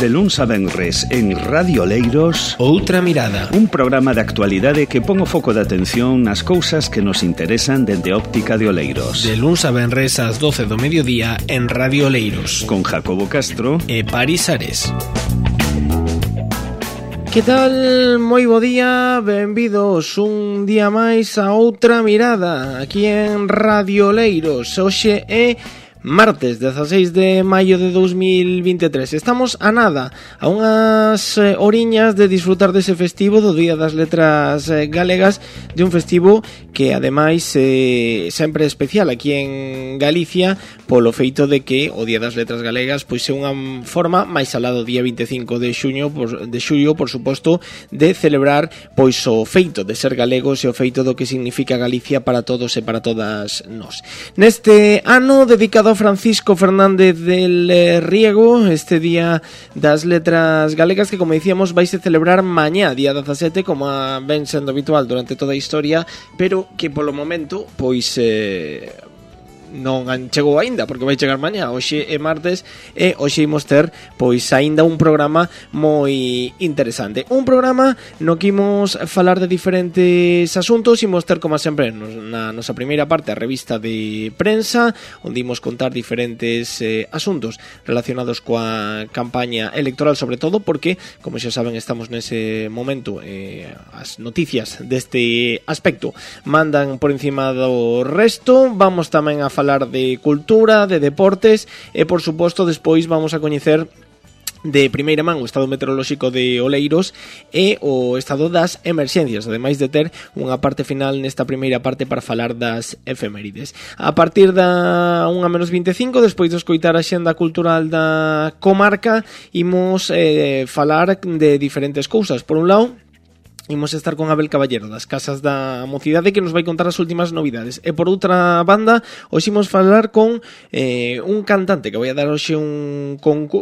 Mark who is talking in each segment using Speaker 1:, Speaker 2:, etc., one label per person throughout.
Speaker 1: De luns a venres en Radio Oleiros,
Speaker 2: Outra Mirada,
Speaker 1: un programa de actualidade que pon o foco de atención nas cousas que nos interesan dende óptica de Oleiros.
Speaker 2: De luns a venres ás 12 do mediodía en Radio Oleiros,
Speaker 1: con Jacobo Castro
Speaker 2: e Paris Ares. Que tal? Moi bo día, benvidos un día máis a Outra Mirada aquí en Radio Oleiros. Hoxe é martes 16 de maio de 2023. Estamos a nada, a unhas horiñas de disfrutar dese festivo do Día das Letras Galegas, de un festivo que ademais sempre é especial aquí en Galicia polo feito de que o Día das Letras Galegas pois é unha forma máis alá do día 25 de xullo, por suposto, de celebrar pois o feito de ser galegos e o feito do que significa Galicia para todos e para todas nós. Neste ano dedicado Francisco Fernández del Riego, este Día das Letras Galegas que, como dicíamos, vais a celebrar mañá, día 17, como ven sendo habitual durante toda a historia, pero que polo momento pois non chegou aínda, porque vai chegar mañá. Hoxe é martes e hoxe imos ter pois aínda un programa moi interesante, un programa no que imos falar de diferentes asuntos. Imos ter, como sempre, na nosa primeira parte a revista de prensa, onde imos contar diferentes asuntos relacionados coa campaña electoral, sobre todo porque, como xa saben, estamos nese momento, as noticias deste aspecto mandan por encima do resto. Vamos tamén a falar de cultura, de deportes e, por suposto, despois vamos a coñecer de primeira man o estado meteorolóxico de Oleiros e o estado das emerxencias, ademais de ter unha parte final nesta primeira parte para falar das efemérides. A partir da 1:25, despois de escoitar a xenda cultural da comarca, imos falar de diferentes cousas. Por un lado, imos estar con Abel Caballero das Casas da Mocidade, que nos vai contar as últimas novidades. E por outra banda, hoxe imos falar con un cantante que vai a dar hoxe un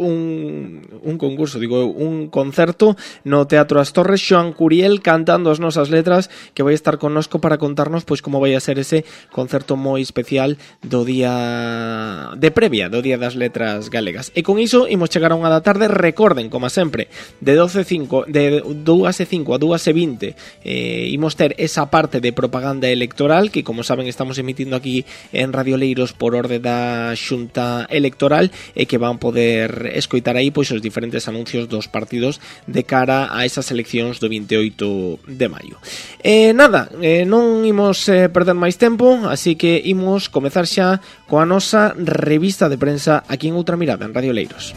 Speaker 2: concerto no Teatro As Torres, Xoan Curiel, cantando as nosas letras, que vai estar connosco para contarnos pois como vai a ser ese concerto moi especial do día de previa do Día das Letras Galegas. E con iso imos chegar a unha da tarde. Recorden, como sempre, de 2:05 a 2:20 imos ter esa parte de propaganda electoral que, como saben, estamos emitindo aquí en Radio Oleiros por orde da Xunta Electoral e que van poder escoitar aí pois os diferentes anuncios dos partidos de cara a esas eleccións do 28 de maio. Non imos perder máis tempo, así que imos comezar xa coa nosa revista de prensa aquí en Outra Mirada en Radio Oleiros.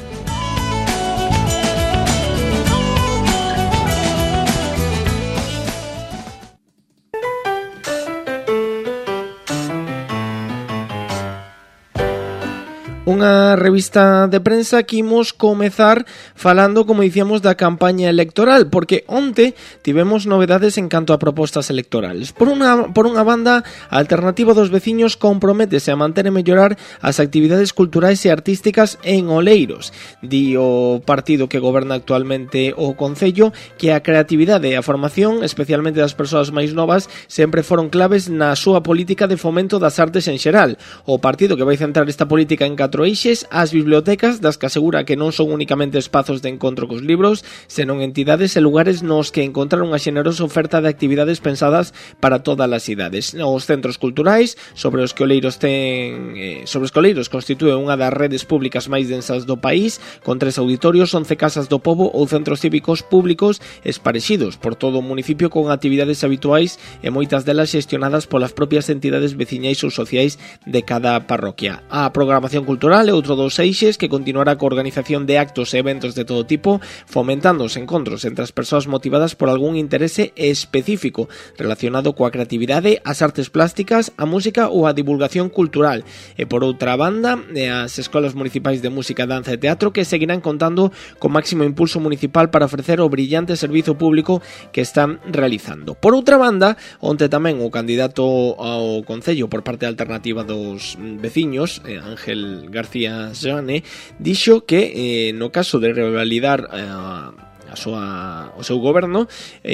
Speaker 2: Unha revista de prensa que imos comezar falando, como dicíamos, da campaña electoral, porque onte tivemos novedades en canto a propostas electorales. Por unha banda, a Alternativa dos Veciños comprométese a manter e mellorar as actividades culturais e artísticas en Oleiros. Di o partido que goberna actualmente o Concello que a creatividade e a formación, especialmente das persoas máis novas, sempre foron claves na súa política de fomento das artes en xeral. O partido que vai centrar esta política en 4 eixes: as bibliotecas, das que asegura que non son únicamente espazos de encontro cos libros, senón entidades e lugares nos que encontrar unha xenerosa oferta de actividades pensadas para todas as idades. Os centros culturais, sobre os que Oleiros constitúe unha das redes públicas máis densas do país, con 3 auditorios, 11 casas do pobo ou centros cívicos públicos esparexidos por todo o municipio, con actividades habituais e moitas delas xestionadas polas propias entidades veciñais ou sociais de cada parroquia. A programación cultural é outro dos eixes que continuará coa organización de actos e eventos de todo tipo, fomentando os encontros entre as persoas motivadas por algún interese específico relacionado coa creatividade, as artes plásticas, a música ou a divulgación cultural. E por outra banda, as escolas municipais de música, danza e teatro, que seguirán contando con máximo impulso municipal para ofrecer o brillante servizo público que están realizando. Por outra banda, onte tamén o candidato ao Concello por parte da Alternativa dos Veciños, Ángel García Joane, dixo que no caso de revalidar o seu goberno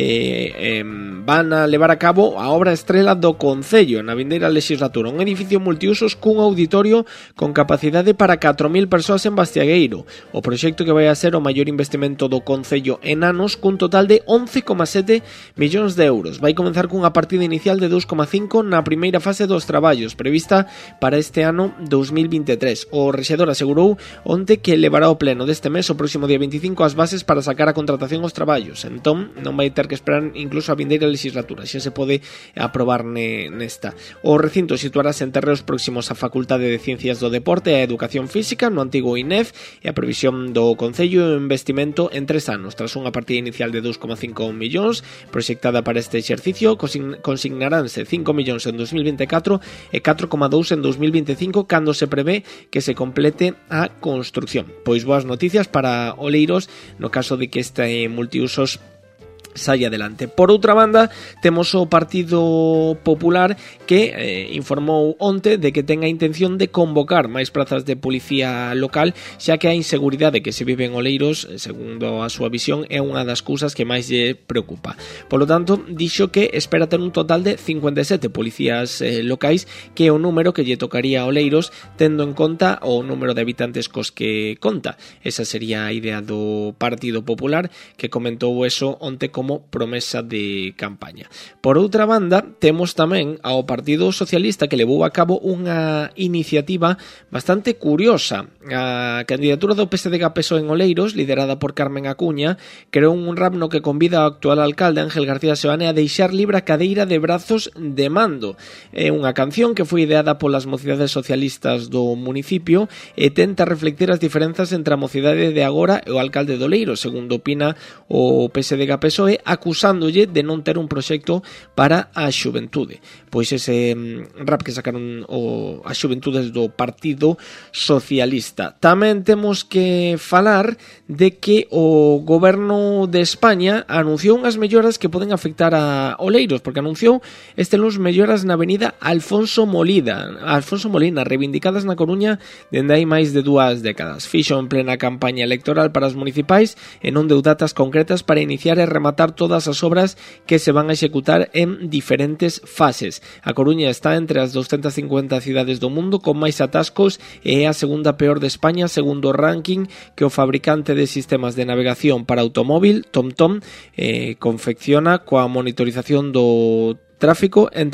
Speaker 2: van a levar a cabo a obra estrela do Concello na vindeira legislatura, un edificio multiusos cun auditorio con capacidade para 4.000 persoas en Bastiagueiro. O proxecto que vai a ser o maior investimento do Concello en anos, cun total de 11,7 millóns de euros. Vai comenzar cunha partida inicial de 2,5 na primeira fase dos traballos, prevista para este ano 2023. O rexedor asegurou onte que levará ao pleno deste mes o próximo día 25 as bases para sacar a contratación aos traballos. Entón, non vai ter que esperar incluso a vindeira legislatura, xa se pode aprobar nesta. O recinto situarase en terreos próximos á Facultade de Ciencias do Deporte e a Educación Física, no antigo INEF, e a previsión do Concello é un investimento en 3 anos. Tras unha partida inicial de 2,5 millóns proxectada para este exercicio, consignaránse 5 millóns en 2024 e 4,2 en 2025, cando se prevé que se complete a construcción. Pois boas noticias para Oleiros no caso de que este multiusos saia adelante. Por outra banda, temos o Partido Popular que informou onte de que ten a intención de convocar máis prazas de policía local, xa que a inseguridade que se vive en Oleiros, segundo a súa visión, é unha das cousas que máis lle preocupa. Polo tanto, dixo que espera ter un total de 57 policías locais, que é o número que lle tocaría a Oleiros, tendo en conta o número de habitantes cos que conta. Esa sería a idea do Partido Popular, que comentou eso onte como promesa de campaña. Por outra banda, temos tamén ao Partido Socialista, que levou a cabo unha iniciativa bastante curiosa. A candidatura do PSDG-PSOE en Oleiros, liderada por Carmen Acuña, creou un rap no que convida ao actual alcalde Ángel García Seoane a deixar libre a cadeira de brazos de mando. É unha canción que foi ideada polas mocidades socialistas do municipio e tenta reflectir as diferenzas entre a mocidade de agora e o alcalde de Oleiros, segundo opina o PSDG-PSOE, acusándolle de non ter un proxecto para a xuventude. Pois ese rap que sacaron as xuventudes do Partido Socialista. Tamén temos que falar de que o goberno de España anunciou unhas melloras que poden afectar a Oleiros, porque anunciou este luns melloras na avenida Alfonso Molina, reivindicadas na Coruña dende hai máis de 2 décadas. Fixo en plena campaña electoral para as municipais e non deu datas concretas para iniciar e rematar todas as obras que se van a executar en diferentes fases. A Coruña está entre as 250 cidades do mundo con máis atascos e é a segunda peor de España segundo o ranking que o fabricante de sistemas de navegación para automóvil, TomTom, confecciona coa monitorización do tráfico en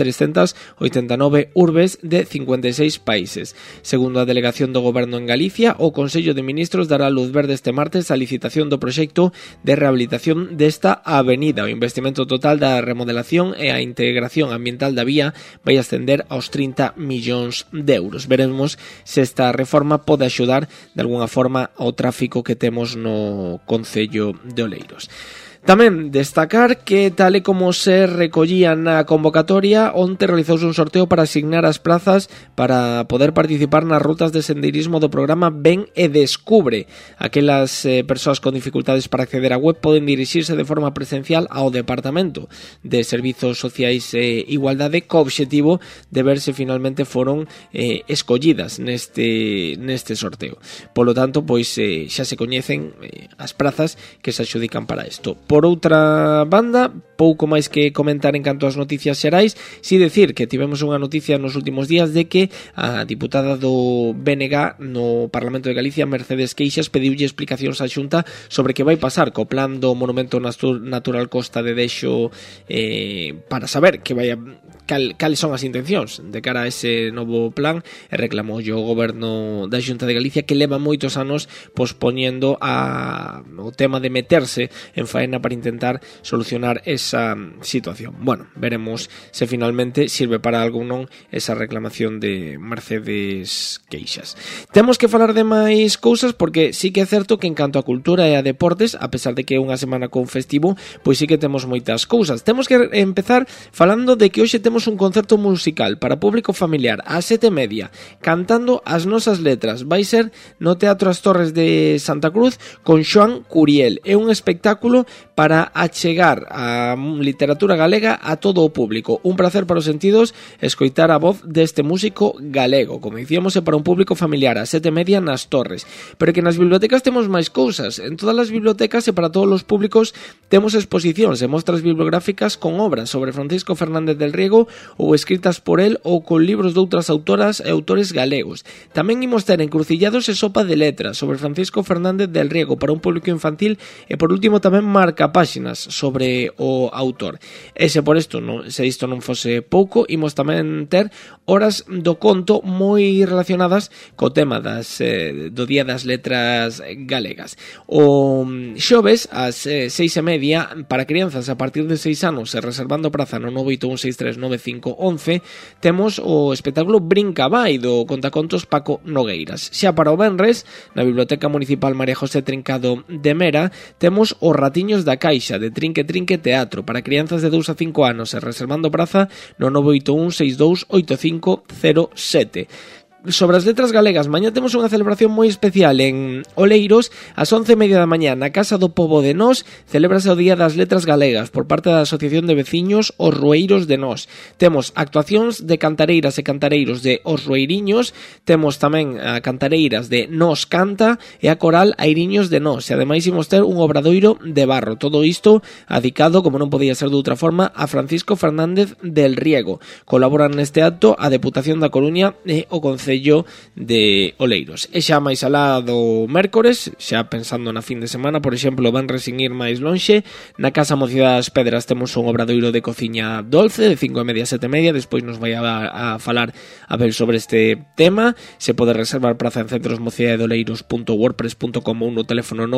Speaker 2: 389 urbes de 56 países. Segundo a delegación do Goberno en Galicia, o Consello de Ministros dará luz verde este martes á licitación do proxecto de rehabilitación desta avenida. O investimento total da remodelación e a integración ambiental da vía vai ascender aos 30 millóns de euros. Veremos se esta reforma pode axudar de alguna forma ao tráfico que temos no Concello de Oleiros. Tamén destacar que, tal e como se recollía na convocatoria, onte realizouse un sorteo para asignar as plazas para poder participar nas rutas de sendeirismo do programa Ven e Descubre. Aquelas persoas con dificultades para acceder á web poden dirixirse de forma presencial ao Departamento de Servizos Sociais e Igualdade co obxectivo de ver se finalmente foron escollidas neste sorteo. Polo tanto, pois xa se coñecen as prazas que se adxudican para isto. Por outra banda, pouco máis que comentar en canto ás noticias xerais, si decir que tivemos unha noticia nos últimos días de que a diputada do BNG no Parlamento de Galicia, Mercedes Queixas, pediulle explicacións á Xunta sobre que vai pasar co plan do Monumento Natural Costa de Dexo, para saber que vai cales son as intencións de cara a ese novo plan, e reclamou o goberno da Xunta de Galicia que leva moitos anos pospoñendo o tema de meterse en faena para intentar solucionar esa situación. Bueno, veremos se finalmente sirve para algo ou non esa reclamación de Mercedes Queixas. Temos que falar de máis cousas porque sí que é certo que en canto a cultura e a deportes, a pesar de que é unha semana con festivo, pois sí que temos moitas cousas. Temos que empezar falando de que hoxe temos temos un concerto musical para público familiar ás 7:30, cantando as nosas letras. Vai ser no Teatro As Torres de Santa Cruz con Xoán Curiel. É un espectáculo para achegar a literatura galega a todo o público. Un placer para os sentidos escoitar a voz deste músico galego. Como dicíamos, é para un público familiar ás 7:30 nas Torres. Pero que nas bibliotecas temos máis cousas. En todas as bibliotecas e para todos os públicos temos exposicións e mostras bibliográficas con obras sobre Francisco Fernández del Riego ou escritas por él ou con libros de outras autoras e autores galegos. Tamén imos ter encrucillados e sopa de letras sobre Francisco Fernández del Riego para un público infantil e por último tamén marca páxinas sobre o autor. E se isto non fose pouco, imos tamén ter horas do conto moi relacionadas co tema do Día das Letras Galegas. O xoves ás 6:30 para crianzas a partir de 6 anos e reservando praza no 981639511 temos o espectáculo Brincabay do contacontos Paco Nogueiras. Xa para o venres, na Biblioteca Municipal María José Trincado de Mera, temos os Ratiños da Caixa de Trinque Trinque Teatro para crianzas de 2 a 5 anos e reservando praza no 981628507. Sobre as letras galegas, mañá temos unha celebración moi especial en Oleiros ás 11:30 da mañá na Casa do Pobo de Nós. Celébrase o Día das Letras Galegas por parte da Asociación de Veciños Os Rueiros de Nós. Temos actuacións de cantareiras e cantareiros de Os Rueiriños, temos tamén a cantareiras de Nós Canta e a coral Airiños de Nós, e ademais imos ter un obradoiro de barro. Todo isto adicado, como non podía ser de outra forma, a Francisco Fernández del Riego. Colaboran neste acto a Deputación da Coruña e o Concello de Oleiros. E xa máis alá do mércores, xa pensando na fin de semana, por exemplo, van resingir máis lonxe, na Casa Mocidade das Pedras temos un obradoiro de cociña dolce de 5:30 a 7:30, despois nos vai a falar a ver sobre este tema. Se pode reservar praza en centrosmocidadedoleiros.wordpress.com ou no teléfono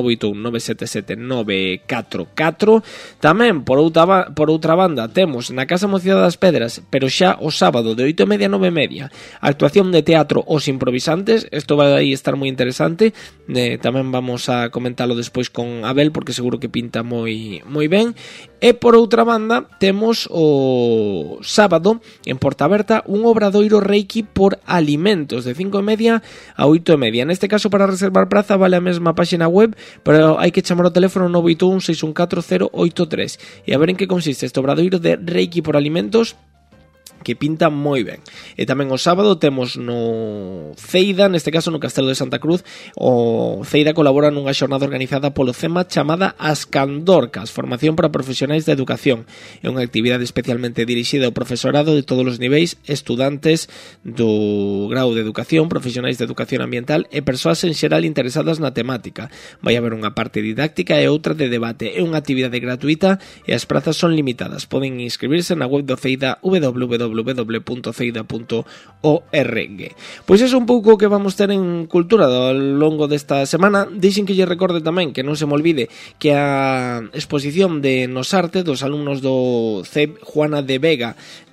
Speaker 2: 981 977 944. Tamén, por outra banda, temos na Casa Mocidade das Pedras, pero xa o sábado de 8:30 a 9:30, actuación de teatro Os Improvisantes. Isto vai estar moi interesante, tamén vamos a comentalo despois con Abel porque seguro que pinta moi ben. E por outra banda temos o sábado en Portaberta un obradoiro Reiki por alimentos de 5:30 a 8:30. Neste caso, para reservar praza vale a mesma páxina web, pero hai que chamar ao teléfono 981 614 083 e a ver en que consiste este obradoiro de Reiki por alimentos, que pinta moi ben. E tamén o sábado temos no Ceida, neste caso no Castelo de Santa Cruz, o Ceida colabora nunha xornada organizada polo CEMA chamada As Candorcas, formación para profesionais da educación. É unha actividade especialmente dirixida ao profesorado de todos os niveis, estudantes do grau de educación, profesionais de educación ambiental e persoas en xeral interesadas na temática. Vai haber unha parte didáctica e outra de debate. É unha actividade gratuita e as prazas son limitadas. Poden inscribirse na web do Ceida www.ceida.org. Pois é un pouco que vamos ter en cultura ao longo desta semana. Deixen que lle recorde tamén, que non se me olvide, que a exposición de Nos Arte dos alumnos do CEP Juana de Vega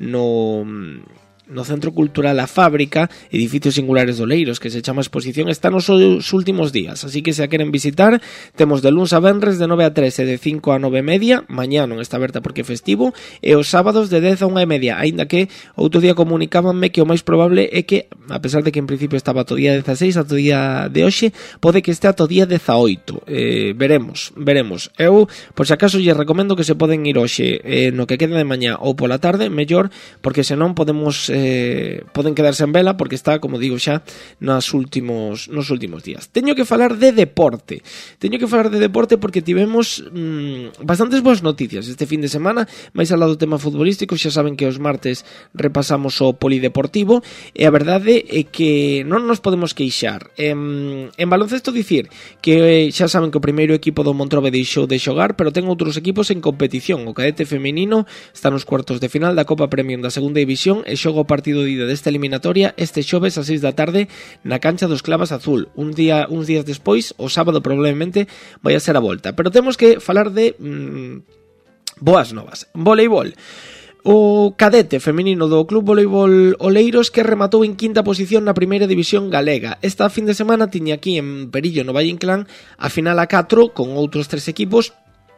Speaker 2: no Centro Cultural A Fábrica, Edificios Singulares de Oleiros, que se chama exposición, está nos últimos días, así que se a queren visitar, temos de luns a venres de 9 a 13 de 5 a 9:30, mañá non está aberta porque é festivo, e os sábados de 10 a 1:30, aínda que outro día comunicábanme que o máis probable é que, a pesar de que en principio estaba ata o día 16, ata o día de hoxe, pode que este ata o día 18, veremos. Eu, por se acaso, lle recomendo que se poden ir hoxe no que queda de mañá ou pola tarde, mellor, porque senón poden quedarse en vela porque está, como digo xa, nos últimos días. Teño que falar de deporte porque tivemos bastantes boas noticias este fin de semana, máis ao lado do tema futbolístico. Xa saben que os martes repasamos o polideportivo e a verdade é que non nos podemos queixar. En baloncesto dicir que xa saben que o primeiro equipo do Montrobe deixou de xogar, pero ten outros equipos en competición. O cadete feminino está nos cuartos de final da Copa Premium da segunda división e xoga o partido de ida desta eliminatoria este xoves a 6 da tarde na cancha dos Clavas Azul. Uns días despois, o sábado probablemente vai a ser a volta. Pero temos que falar de boas novas. Voleibol. O cadete feminino do Club Voleibol Oleiros, que rematou en quinta posición na primeira división galega. Esta fin de semana tiña aquí en Perillo, no Valle Inclán, a final a 4 con outros 3 equipos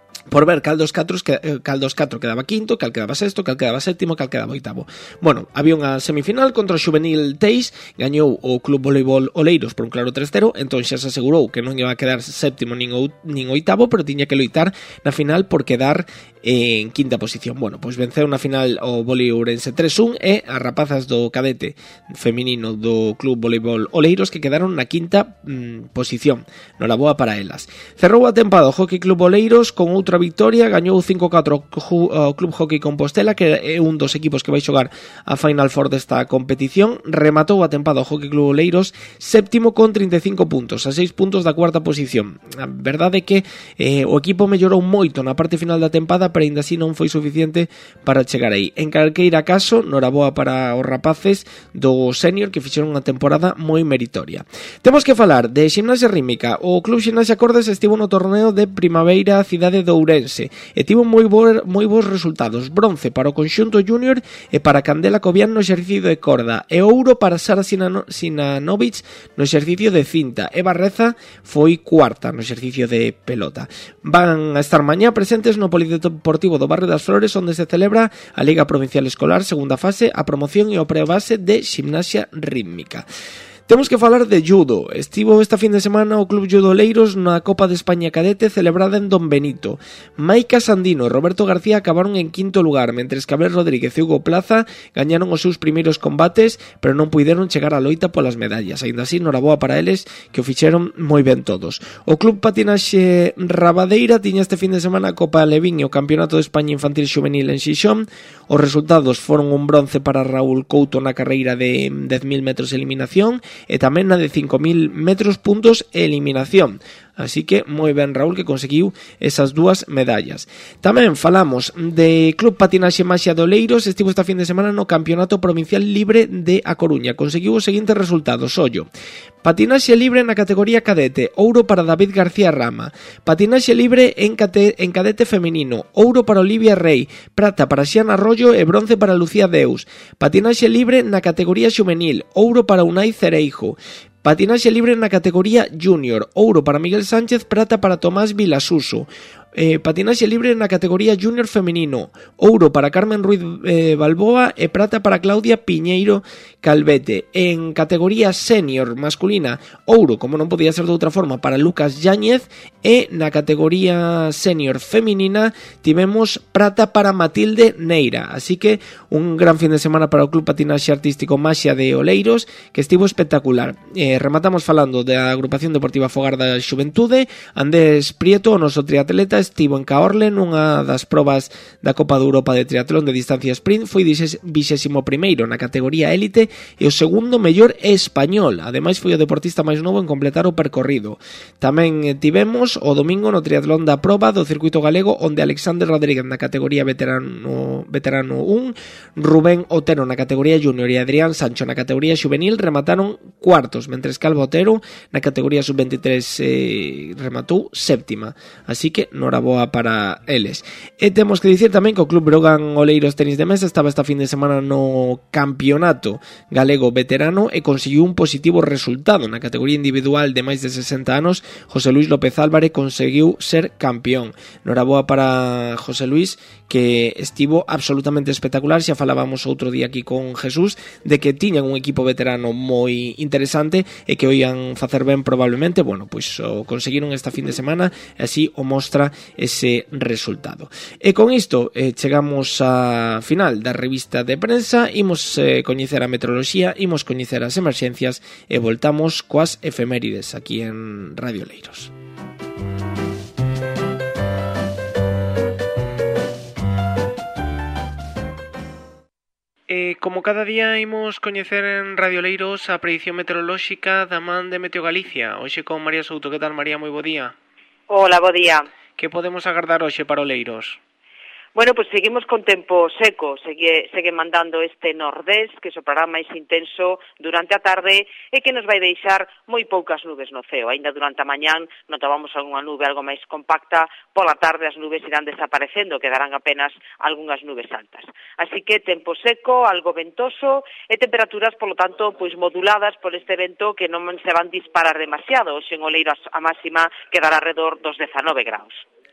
Speaker 2: por ver cal dos catro quedaba quinto, cal quedaba sexto, cal quedaba sétimo, cal quedaba oitavo. Bueno, había unha semifinal contra o Xuvenil Teix, gañou o Club Voleibol Oleiros por un claro 3-0, entón xa se asegurou que non iba a quedar séptimo nin oitavo, pero tiña que loitar na final por quedar en quinta posición. Bueno, pois venceu na final o Voli Ourense 3-1 e as rapazas do cadete feminino do Club Voleibol Oleiros que quedaron na quinta posición. Noraboa para elas. Cerrou a tempada o Hockey Club Oleiros con outra victoria, gañou 5-4 ao Club Hockey Compostela, que é un dos equipos que vai xogar a Final Four desta competición. Rematou a tempada o Hockey Club Oleiros séptimo con 35 puntos, a 6 puntos da cuarta posición. A verdade é que o equipo mellorou moito na parte final da tempada, pero ainda así non foi suficiente para chegar aí. En calqueira caso, noraboa para os rapaces do senior que fixeron unha temporada moi meritoria. Temos que falar de Ximnasia Rítmica. O Club Ximnasia Cordes estivo no torneo de Primavera Cidade de Ourense e tivo moi bons resultados. Bronce para o conxunto júnior e para Candela Cobian no exercicio de corda e ouro para Sara Sinanovic no exercicio de cinta e Barreza foi cuarta no exercicio de pelota. Van a estar mañá presentes no Polideportivo do Barrio das Flores, onde se celebra a Liga Provincial Escolar, segunda fase, a promoción e o prebase de Ximnasia Rítmica. Temos que falar de judo. Estivo esta fin de semana o Club Judo Oleiros na Copa de España Cadete celebrada en Don Benito. Maica Sandino e Roberto García acabaron en quinto lugar, mentres que Abel Rodríguez e Hugo Plaza gañaron os seus primeiros combates, pero non puideron chegar á loita polas medallas. Ainda así, noraboa para eles, que o fixeron moi ben todos. O Club Patinaxe Rabadeira tiña este fin de semana a Copa Levín e o Campeonato de España Infantil Xuvenil en Xixón. Os resultados foron un bronce para Raúl Couto na carreira de 10.000 metros de eliminación e tamén na de 5.000 metros puntos e eliminación. Así que moi ben Raúl, que conseguiu esas dúas medallas. Tamén falamos de Club Patinaxe Maxia de Oleiros. Estivo esta fin de semana no Campeonato Provincial Libre de A Coruña. Conseguiu os seguintes resultados: ollo, patinaxe libre na categoría cadete, ouro para David García Rama. Patinaxe libre en cadete femenino, ouro para Olivia Rey, prata para Xiana Arroyo e bronce para Lucía Deus. Patinaxe libre na categoría xuvenil, ouro para Unai Cereijo. Patinaxe libre na categoría júnior, ouro para Miguel Sánchez, prata para Tomás Vilasuso. Patinaxe libre na categoría júnior femenino, ouro para Carmen Ruiz Balboa e prata para Claudia Piñeiro Calvete. En categoría senior masculina, ouro, como non podía ser de outra forma, para Lucas Yáñez, e na categoría senior femenina tivemos prata para Matilde Neira. Así que un gran fin de semana para o Club Patinaxe Artístico Maxia de Oleiros, que estivo espectacular. Rematamos falando da Agrupación Deportiva Fogar da Xuventude. Andrés Prieto, o noso triatleta, estivo en Caorle nunha das probas da Copa de Europa de Triatlón de distancia sprint. Foi 21º na categoría élite e o segundo mellor español. Ademais foi o deportista máis novo en completar o percorrido. Tamén tivemos o domingo no triatlón da proba do circuito galego, onde Alexander Rodríguez na categoría veterano 1, Rubén Otero na categoría júnior e Adrián Sancho na categoría xuvenil remataron cuartos, mentres que Alba Otero na categoría sub-23 rematou séptima. Así que noraboa para eles. E temos que dicir tamén que o Club Brogan Oleiros Tenis de Mesa estaba esta fin de semana no Campeonato Galego Veterano e conseguiu un positivo resultado na categoría individual de máis de 60 anos. José Luis López Álvarez conseguiu ser campeón. Noraboa para José Luis, que estivo absolutamente espectacular. Xa falábamos outro día aquí con Jesús de que tiñan un equipo veterano moi interesante e que o ian facer ben probablemente. Bueno, pois o conseguiron esta fin de semana e así o mostra ese resultado. E con isto chegamos a final da revista de prensa. Imos coñecer a meteoroloxía, imos coñecer as emerxencias e voltamos coas efemérides aquí en Radio Oleiros. Como cada día imos coñecer en Radio Oleiros a predición meteorolóxica da man de Meteo Galicia. Hoxe con María Souto. Que tal, María? Moi bo día.
Speaker 3: Hola, bo día.
Speaker 2: Que podemos agardar hoxe para Oleiros?
Speaker 3: Bueno, pues seguimos con tempo seco, segue mandando este nordés que soprará máis intenso durante a tarde e que nos vai deixar moi poucas nubes no ceo. Ainda durante a mañán notábamos algunha nube algo máis compacta, pola tarde as nubes irán desaparecendo, quedarán apenas algunhas nubes altas. Así que tempo seco, algo ventoso e temperaturas, polo tanto, pois moduladas por este vento que non se van disparar demasiado. Hoxe en Oleiros a máxima quedará alrededor dos 19 graus.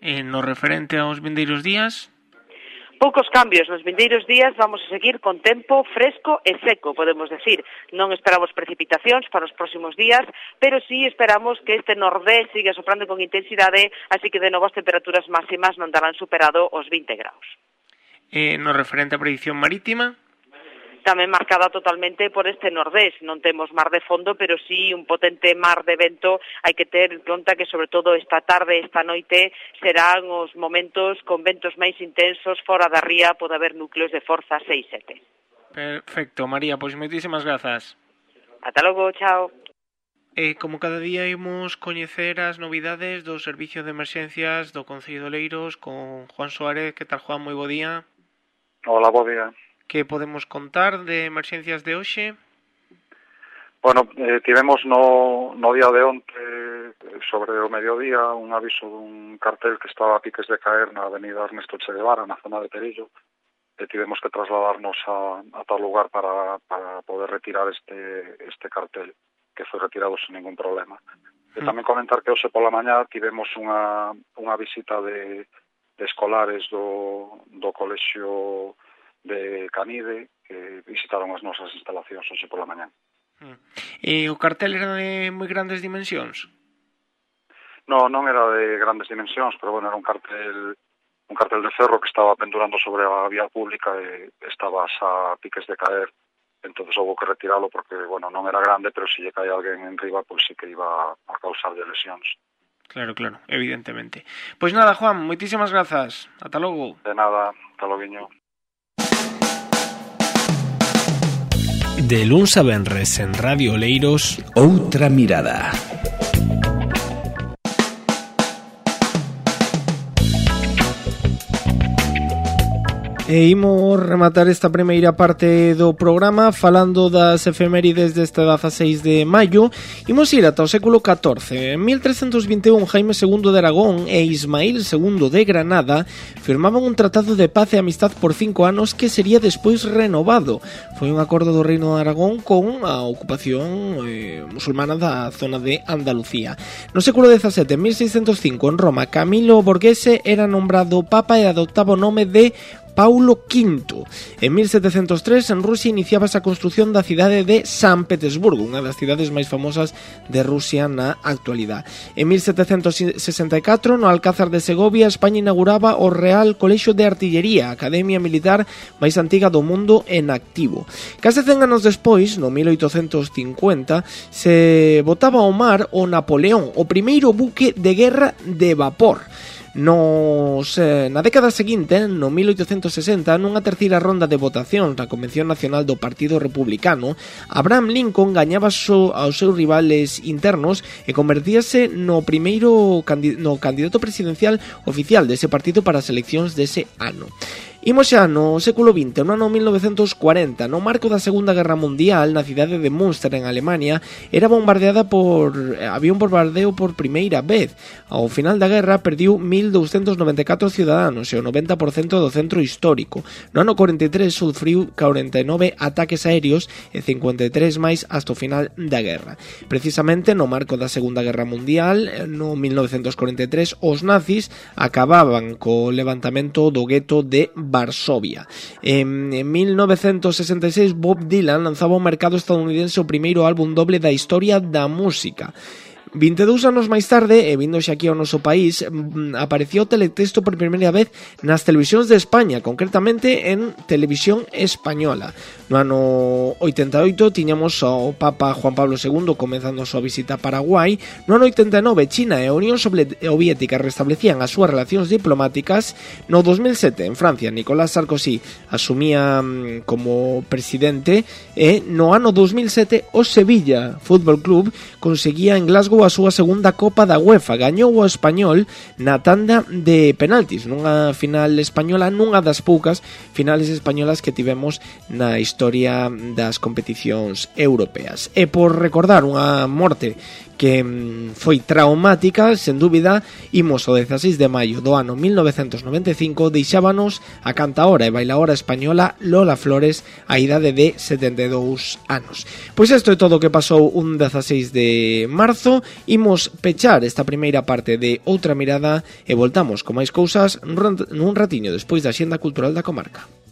Speaker 2: No referente aos vindeiros días?
Speaker 3: Poucos cambios nos vindeiros días, vamos a seguir con tempo fresco e seco, podemos decir. Non esperamos precipitacións para os próximos días, pero sí esperamos que este nordés siga soprando con intensidade, así que de novo as temperaturas máximas non darán superado os 20 graus.
Speaker 2: No referente a predicción marítima?
Speaker 3: Tamén marcada totalmente por este nordés. Non temos mar de fondo, pero sí un potente mar de vento. Hai que ter en conta que, sobre todo, esta tarde, esta noite, serán os momentos con ventos máis intensos. Fora da ría pode haber núcleos de forza 6-7.
Speaker 2: Perfecto, María, pois moitísimas grazas.
Speaker 3: Ata logo, chao.
Speaker 2: Como cada día imos coñecer as novidades do Servicio de Emerxencias do Concello de Oleiros con Juan Suárez. Que tal, Juan? Moi bo día.
Speaker 4: Hola, bo día.
Speaker 2: Que podemos contar de emerxencias de hoxe?
Speaker 4: Bueno, tivemos no día de onte, sobre o mediodía, un aviso dun cartel que estaba a piques de caer na avenida Ernesto Che Guevara, na zona de Perillo, e tivemos que trasladarnos a tal lugar para poder retirar este cartel, que foi retirado sen ningún problema. E tamén comentar que hoxe pola mañá tivemos unha visita de escolares do colexio de Canide, que visitaron as nosas instalacións hoxe pola mañá.
Speaker 2: E o cartel era de moi grandes dimensións?
Speaker 4: Non era de grandes dimensións, pero bueno, era un cartel de ferro que estaba pendurando sobre a vía pública e estaba a piques de caer, entonces houve que retiralo porque, bueno, non era grande, pero se lle cae alguén en riba, pois sí que iba a causarlle lesións.
Speaker 2: Claro, evidentemente. Pois nada, Juan, moitísimas grazas. Ata logo.
Speaker 4: De nada, ata loguiño.
Speaker 5: De luns a venres en Radio Oleiros,
Speaker 1: Outra mirada.
Speaker 2: E imos rematar esta primeira parte do programa falando das efemérides deste 16 de maio. Imos ir ata o século XIV. En 1321, Jaime II de Aragón e Ismail II de Granada firmaban un tratado de paz e amistad por 5 anos que sería despois renovado. Foi un acordo do Reino de Aragón con a ocupación musulmana da zona de Andalucía. No século XVII, en 1605, en Roma, Camilo Borghese era nombrado papa e adoptaba o nome de Paulo V. En 1703, en Rusia, iniciábase a construción da cidade de San Petersburgo, unha das cidades máis famosas de Rusia na actualidade. En 1764, no Alcázar de Segovia, España inauguraba o Real Colexio de Artillería, a academia militar máis antiga do mundo en activo. Case 100 anos despois, no 1850, se botaba ao mar o Napoleón, o primeiro buque de guerra de vapor. Na década seguinte, no 1860, nunha terceira ronda de votación na Convención Nacional do Partido Republicano, Abraham Lincoln gañaba aos seus rivales internos e convertíase no candidato presidencial oficial dese partido para as eleccións dese ano. Imos xa no século XX, no ano 1940, no marco da Segunda Guerra Mundial, na cidade de Münster, en Alemania, había un bombardeo por primeira vez. Ao final da guerra, perdiu 1.294 ciudadanos e o 90% do centro histórico. No ano 43, sufriu 49 ataques aéreos e 53 máis hasta o final da guerra. Precisamente, no marco da Segunda Guerra Mundial, no 1943, os nazis acababan co levantamento do gueto de Varsovia. En 1966, Bob Dylan lanzaba ao mercado estadounidense o primeiro álbum doble da historia da música. 22 anos máis tarde, e vindo xa aquí ao noso país, apareció o teletexto por primeira vez nas televisións de España, concretamente en Televisión Española. No ano 88 tiñamos ao Papa Juan Pablo II comezando a súa visita a Paraguai. No ano 89, China e a Unión Soviética restablecían as súas relacións diplomáticas. No 2007, en Francia, Nicolás Sarkozy asumía como presidente, e no ano 2007 o Sevilla Fútbol Club conseguía en Glasgow a súa segunda Copa da UEFA. Gañou o Español na tanda de penaltis, nunha final española, nunha das poucas finales españolas que tivemos na historia das competicións europeas. E por recordar unha morte que foi traumática, sen dúbida. Imos o 16 de maio do ano 1995, deixábanos a cantaora e bailaora española Lola Flores a idade de 72 anos. Pois isto é todo o que pasou un 16 de marzo. Imos pechar esta primeira parte de Outra Mirada e voltamos con máis cousas nun ratiño despois da Axenda Cultural da Comarca.